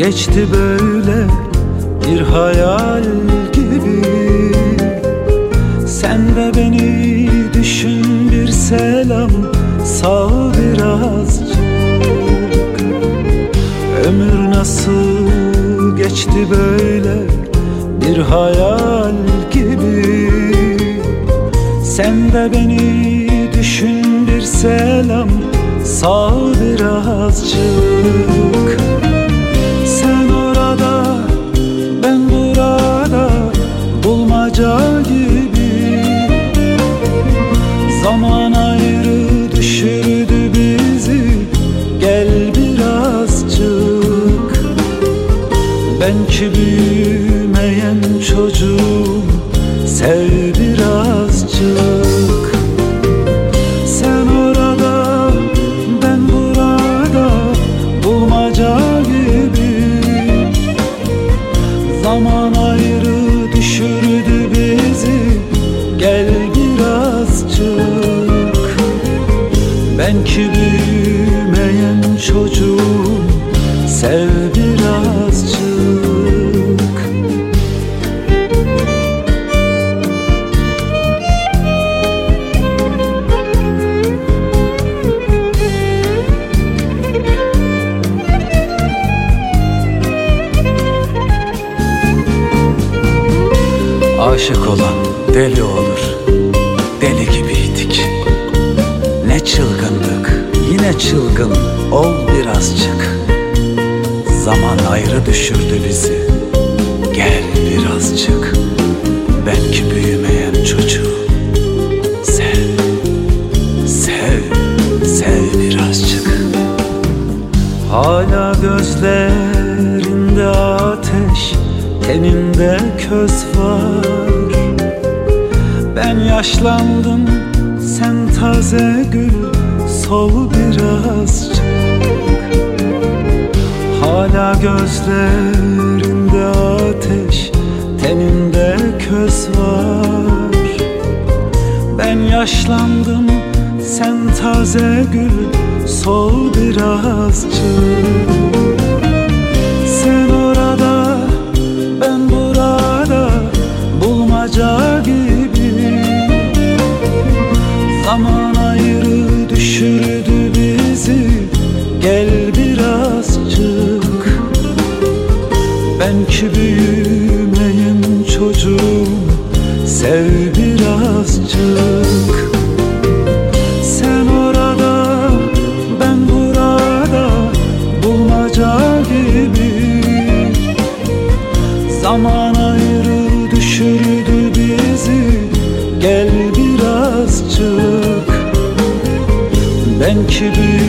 geçti böyle bir hayal gibi. Sen de beni düşün, bir selam sal birazcık. Ömür nasıl geçti böyle bir hayal gibi. Sen de beni düşün, bir selam sal birazcık. Sen orada, ben burada, bulmaca gibi. Zaman ayrı düşürdü bizi, gel birazcık. Ben ki büyümeyen çocuğum, sev birazcık. Sen orada, ben burada, bulmaca gibi. Zaman ayrı düşürdü bizi, gel birazcık. Ben ki büyümeyen çocuğum, sev birazcık. Aşık olan deli olur, deli gibiydik. Ne çılgındık, yine çılgın ol birazcık. Zaman ayrı düşürdü bizi, gel birazcık. Ben ki büyümeyen çocuğum, sev, sev, sev birazcık. Hala gözlerinde ateş, teninde köz var. Ben yaşlandım, sen taze gül, sol birazcık. Hala gözlerinde ateş, teninde köz var. Ben yaşlandım, sen taze gül, sol birazcık. Sen orada, ben burada, bulmaca gibi. Zaman ayrı düşürdü bizi, gel birazcık. Ben ki büyümeyen çocuğum, sev birazcık. Sen orada, ben burada, bulmaca gibi. Zaman ayrı düşürdü bizi, gel birazcık. Ben ki